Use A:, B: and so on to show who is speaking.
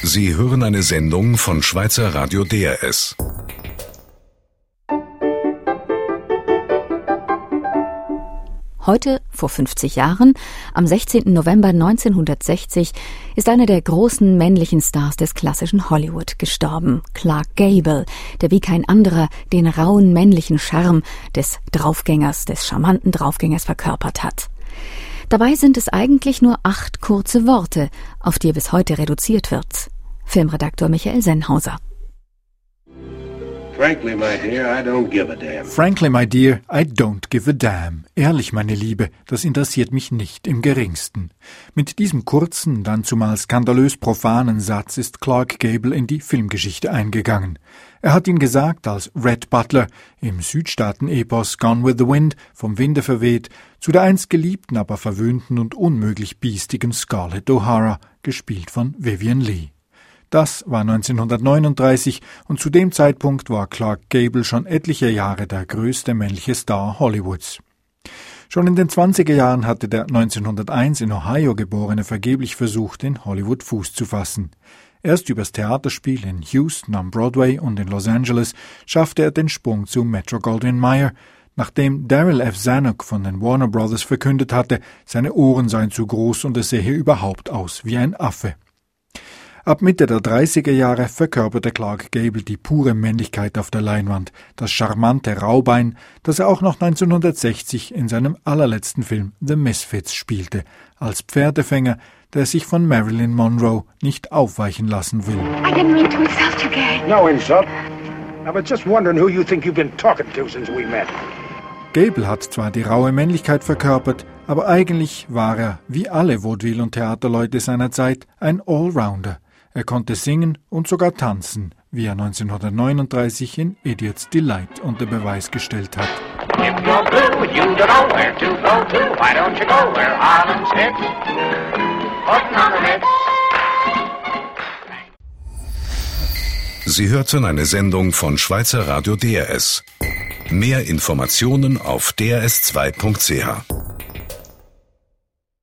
A: Sie hören eine Sendung von Schweizer Radio DRS.
B: Heute, vor 50 Jahren, am 16. November 1960, ist einer der großen männlichen Stars des klassischen Hollywood gestorben, Clark Gable, der wie kein anderer den rauen männlichen Charme des charmanten Draufgängers verkörpert hat. Dabei sind es eigentlich nur 8 kurze Worte, auf die er bis heute reduziert wird. Filmredaktor Michael Sennhauser.
C: Frankly, my dear, I don't give a damn.
D: Frankly, my dear, I don't give a damn. Ehrlich, meine Liebe, das interessiert mich nicht im geringsten. Mit diesem kurzen, dann zumal skandalös profanen Satz ist Clark Gable in die Filmgeschichte eingegangen. Er hat ihn gesagt, als Red Butler im Südstaaten-Epos Gone with the Wind, vom Winde verweht, zu der einst geliebten, aber verwöhnten und unmöglich biestigen Scarlett O'Hara, gespielt von Vivien Leigh. Das war 1939 und zu dem Zeitpunkt war Clark Gable schon etliche Jahre der größte männliche Star Hollywoods. Schon in den 20er Jahren hatte der 1901 in Ohio geborene vergeblich versucht, in Hollywood Fuß zu fassen. Erst übers Theaterspiel in Houston am Broadway und in Los Angeles schaffte er den Sprung zu Metro-Goldwyn-Mayer, nachdem Daryl F. Zanuck von den Warner Brothers verkündet hatte, seine Ohren seien zu groß und er sähe überhaupt aus wie ein Affe. Ab Mitte der 30er Jahre verkörperte Clark Gable die pure Männlichkeit auf der Leinwand, das charmante Raubein, das er auch noch 1960 in seinem allerletzten Film The Misfits spielte, als Pferdefänger, der sich von Marilyn Monroe nicht aufweichen lassen will.
E: I didn't mean to insult you, Gary.
C: No insult. I was just wondering who you think you've been talking to since we met.
D: Gable hat zwar die raue Männlichkeit verkörpert, aber eigentlich war er, wie alle Vaudeville- und Theaterleute seiner Zeit, ein Allrounder. Er konnte singen und sogar tanzen, wie er 1939 in Idiot's Delight unter Beweis gestellt hat.
F: If you're blue and you don't know where to go to, why don't you go where Harlem sits? Putting on the Ritz.
A: Sie hörten eine Sendung von Schweizer Radio DRS. Mehr Informationen auf drs2.ch.